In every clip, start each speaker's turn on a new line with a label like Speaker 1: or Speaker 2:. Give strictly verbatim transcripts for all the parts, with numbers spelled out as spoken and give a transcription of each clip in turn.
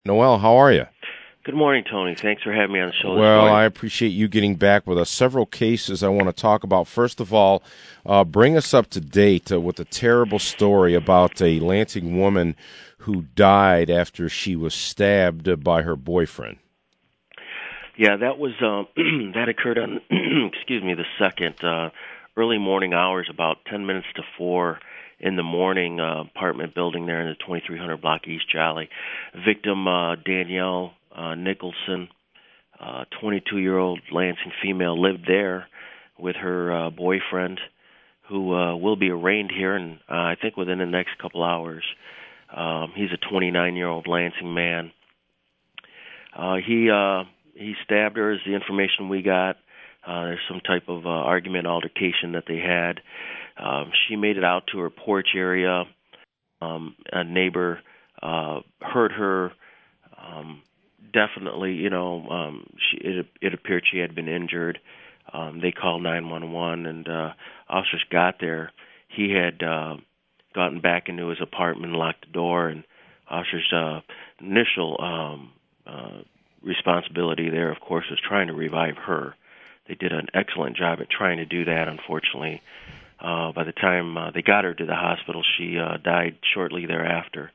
Speaker 1: Noel, how are you?
Speaker 2: Good morning, Tony. Thanks for having me on the show this
Speaker 1: Well,
Speaker 2: morning.
Speaker 1: I appreciate you getting back with us. Several cases I want to talk about. First of all, uh, bring us up to date uh, with a terrible story about a Lansing woman who died after she was stabbed by her boyfriend.
Speaker 2: Yeah, that was um, that occurred on excuse me the second uh, early morning hours, about ten minutes to four in the morning. Uh, apartment building there in the twenty-three hundred block East Jolly. Victim uh, Danielle uh, Nicholson, uh, twenty-two-year-old Lansing female, lived there with her uh, boyfriend, who uh, will be arraigned here, and uh, I think within the next couple hours. Um, he's a twenty-nine-year-old Lansing man. Uh, he uh, he stabbed her, is the information we got. Uh, there's some type of uh, argument, altercation that they had. Um, she made it out to her porch area. Um, a neighbor uh, heard her. Um, definitely, you know, um, she, it, it appeared she had been injured. Um, they called nine one one, and uh, officers got there. He had uh, gotten back into his apartment, locked the door, and officers' uh, initial um, uh, responsibility there, of course, was trying to revive her. They did an excellent job at trying to do that. Unfortunately, uh, by the time uh, they got her to the hospital, she uh, died shortly thereafter.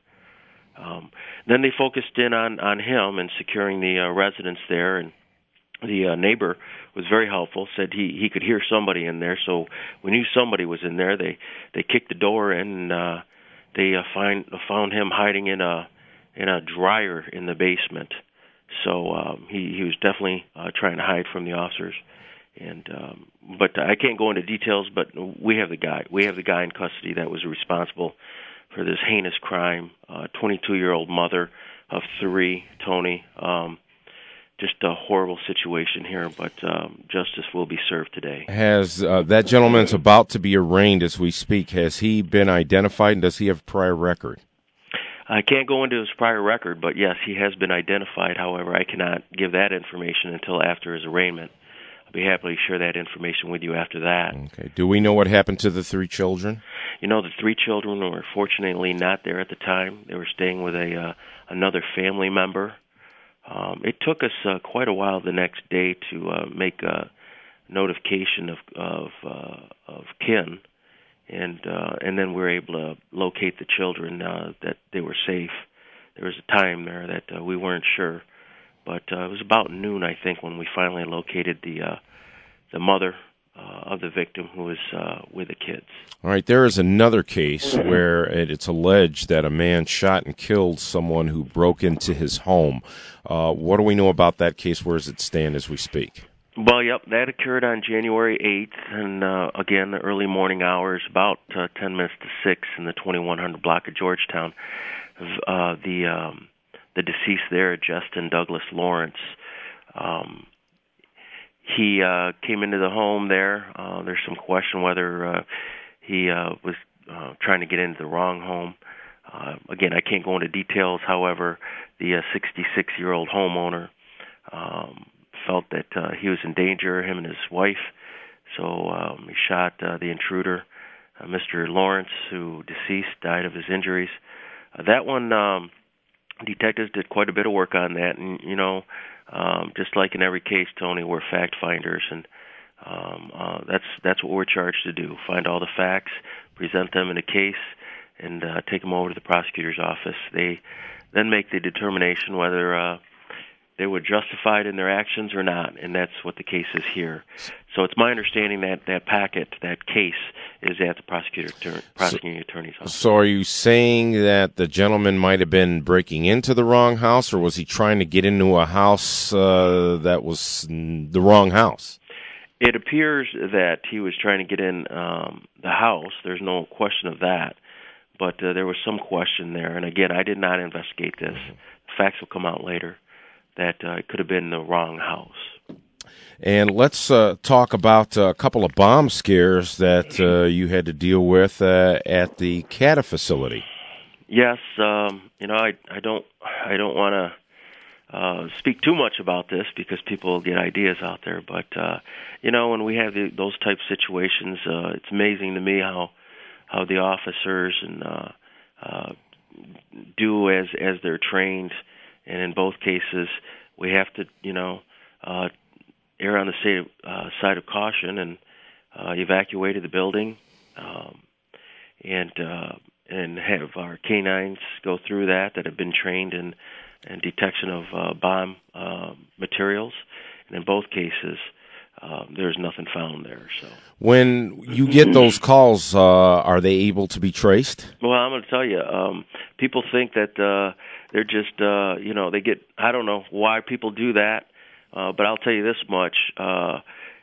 Speaker 2: Um, then they focused in on, on him and securing the uh, residence there, and the uh, neighbor was very helpful, said he, he could hear somebody in there, so we knew somebody was in there. They they kicked the door in, and uh, they uh, find, found him hiding in a in a dryer in the basement. So um, he, he was definitely uh, trying to hide from the officers. And um, but I can't go into details, but we have the guy. We have the guy in custody that was responsible for this heinous crime. Uh, twenty-two-year-old mother of three, Tony. Um, just a horrible situation here, but um, justice will be served today.
Speaker 1: Has uh, that gentleman's about to be arraigned as we speak? Has he been identified, and does he have a prior record?
Speaker 2: I can't go into his prior record, but yes, he has been identified. However, I cannot give that information until after his arraignment. I'll be happy to share that information with you after that.
Speaker 1: Okay. Do we know what happened to the three children?
Speaker 2: You know, the three children were fortunately not there at the time. They were staying with a uh, another family member. Um, it took us uh, quite a while the next day to uh, make a notification of of, uh, of kin, and uh, and then we were able to locate the children, uh, that they were safe. There was a time there that uh, we weren't sure, but uh, it was about noon, I think, when we finally located the uh, the mother uh, of the victim, who was uh, with the kids.
Speaker 1: All right, there is another case where it's alleged that a man shot and killed someone who broke into his home. Uh, what do we know about that case? Where does it stand as we speak?
Speaker 2: Well, yep, that occurred on January eighth, and uh, again, the early morning hours, about uh, ten minutes to six in the twenty-one hundred block of Georgetown. Uh, the um, the deceased there, Justin Douglas Lawrence, um, he uh, came into the home there. Uh, there's some question whether uh, he uh, was uh, trying to get into the wrong home. Uh, again, I can't go into details. However, the uh, sixty-six-year-old homeowner um, felt that uh, he was in danger, him and his wife, so um, he shot uh, the intruder. Uh, Mister Lawrence, who deceased, died of his injuries. Uh, that one, um, detectives did quite a bit of work on that, and, you know, um, just like in every case, Tony, we're fact finders, and um, uh, that's that's what we're charged to do, find all the facts, present them in a case, and uh, take them over to the prosecutor's office. They then make the determination whether uh, they were justified in their actions or not, and that's what the case is here. So it's my understanding that that packet, that case, is at the prosecutor, prosecuting attorney's office.
Speaker 1: So are you saying that the gentleman might have been breaking into the wrong house, or was he trying to get into a house uh, that was the wrong house?
Speaker 2: It appears that he was trying to get in um, the house. There's no question of that. But uh, there was some question there. And again, I did not investigate this. The facts will come out later that uh, it could have been the wrong house.
Speaker 1: And let's uh, talk about a couple of bomb scares that uh, you had to deal with uh, at the CATA facility.
Speaker 2: Yes, um, you know, I, I don't, I don't want to uh, speak too much about this because people will get ideas out there. But uh, you know, when we have the, those type of situations, uh, it's amazing to me how how the officers and uh, uh, do as as they're trained. and in both cases, we have to, you know, uh, err on the side of, uh, side of caution and uh, evacuated the building, um, and uh, and have our canines go through that that have been trained in, in detection of uh, bomb uh, materials, and in both cases, uh, there's nothing found there. So
Speaker 1: when you get those calls, uh, are they able to be traced?
Speaker 2: Well, I'm going to tell you, um, people think that uh, they're just, uh, you know, they get, I don't know why people do that, uh, but I'll tell you this much, uh,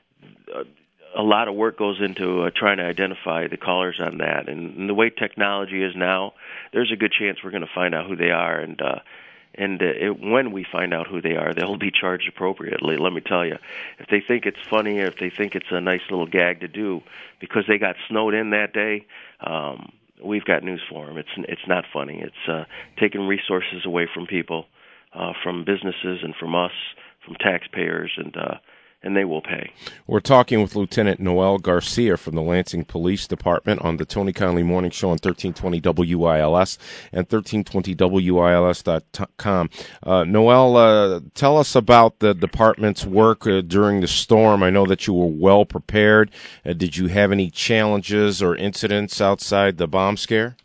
Speaker 2: a lot of work goes into uh, trying to identify the callers on that, and, and the way technology is now, there's a good chance we're going to find out who they are, and uh, and uh, it, when we find out who they are, they'll be charged appropriately, let me tell you. If they think it's funny, or if they think it's a nice little gag to do because they got snowed in that day, um, we've got news for them. It's it's not funny. It's uh, taking resources away from people, uh, from businesses and from us, from taxpayers, and uh, and they will pay.
Speaker 1: We're talking with Lieutenant Noel Garcia from the Lansing Police Department on the Tony Conley Morning Show on thirteen twenty W I L S and thirteen twenty W I L S dot com. Uh, Noel, uh, tell us about the department's work uh, during the storm. I know that you were well prepared. Uh, did you have any challenges or incidents outside the bomb scare?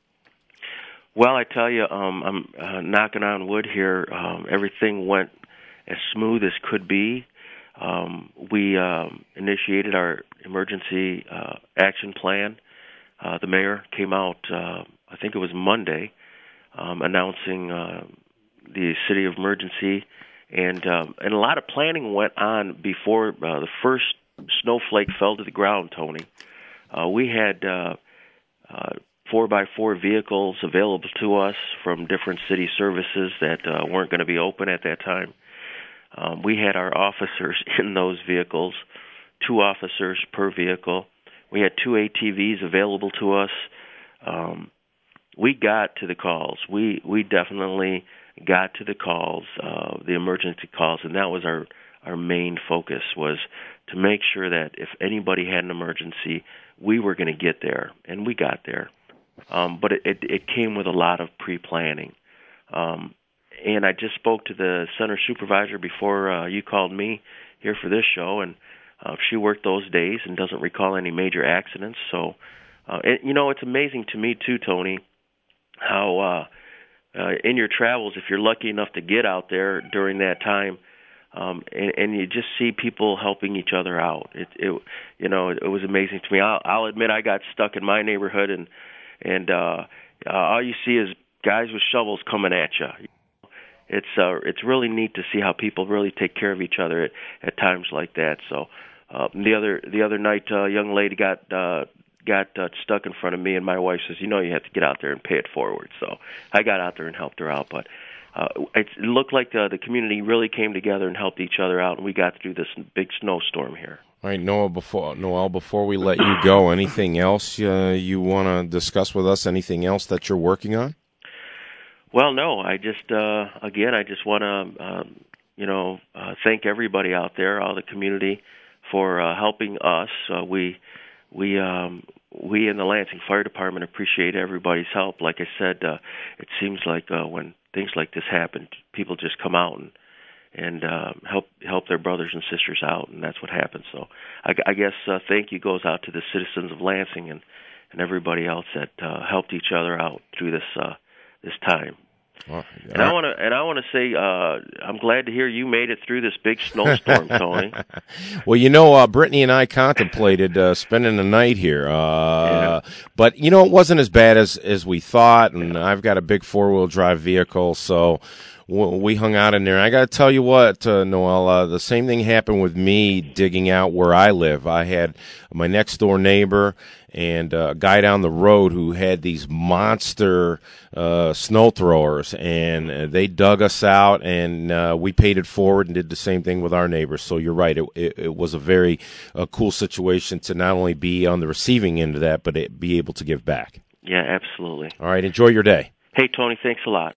Speaker 2: Well, I tell you, um, I'm uh, knocking on wood here. Um, everything went as smooth as could be. Um, we um, initiated our emergency uh, action plan. Uh, the mayor came out, uh, I think it was Monday, um, announcing uh, the city of emergency, and um, and a lot of planning went on before uh, the first snowflake fell to the ground, Tony. Uh, we had uh, uh, four by four vehicles available to us from different city services that uh, weren't going to be open at that time. Um, we had our officers in those vehicles, two officers per vehicle. We had two A T Vs available to us. Um, we got to the calls. We we definitely got to the calls, uh, the emergency calls, and that was our, our main focus, was to make sure that if anybody had an emergency, we were going to get there, and we got there. Um, but it, it, it came with a lot of pre-planning. Um, And I just spoke to the center supervisor before uh, you called me here for this show, and uh, she worked those days and doesn't recall any major accidents. So, uh, it, you know, it's amazing to me too, Tony, how uh, uh, in your travels, if you're lucky enough to get out there during that time, um, and, and you just see people helping each other out. It, it you know, it, it was amazing to me. I'll, I'll admit I got stuck in my neighborhood, and and uh, uh, all you see is guys with shovels coming at you. It's uh, it's really neat to see how people really take care of each other at, at times like that. So uh, the other the other night, a uh, young lady got uh, got uh, stuck in front of me, and my wife says, "You know, you have to get out there and pay it forward." So I got out there and helped her out. But uh, it looked like uh, the community really came together and helped each other out, and we got through this big snowstorm here.
Speaker 1: All right, Noel. Before Noel, before we let you go, anything else uh, you want to discuss with us? Anything else that you're working on?
Speaker 2: Well, no, I just, uh, again, I just want to, um, you know, uh, thank everybody out there, all the community, for uh, helping us. Uh, we, we, um, we in the Lansing Fire Department appreciate everybody's help. Like I said, uh, it seems like uh, when things like this happen, people just come out and and uh, help help their brothers and sisters out, and that's what happens. So I, I guess uh, thank you goes out to the citizens of Lansing and, and everybody else that uh, helped each other out through this uh, this time. Well, yeah. And I want to, and I want to say, uh, I'm glad to hear you made it through this big snowstorm, Tony.
Speaker 1: Well, you know, uh, Brittany and I contemplated uh, spending the night here, uh, yeah. but you know, it wasn't as bad as as we thought. And yeah. I've got a big four wheel drive vehicle, so we hung out in there. I got to tell you what, uh, Noel, uh, the same thing happened with me digging out where I live. I had my next door neighbor and a guy down the road who had these monster uh, snow throwers, and uh, they dug us out, and uh, we paid it forward and did the same thing with our neighbors. So you're right. It, it, it was a very uh, cool situation to not only be on the receiving end of that, but it, be able to give back.
Speaker 2: Yeah, absolutely.
Speaker 1: All right. Enjoy your day.
Speaker 2: Hey, Tony, thanks a lot.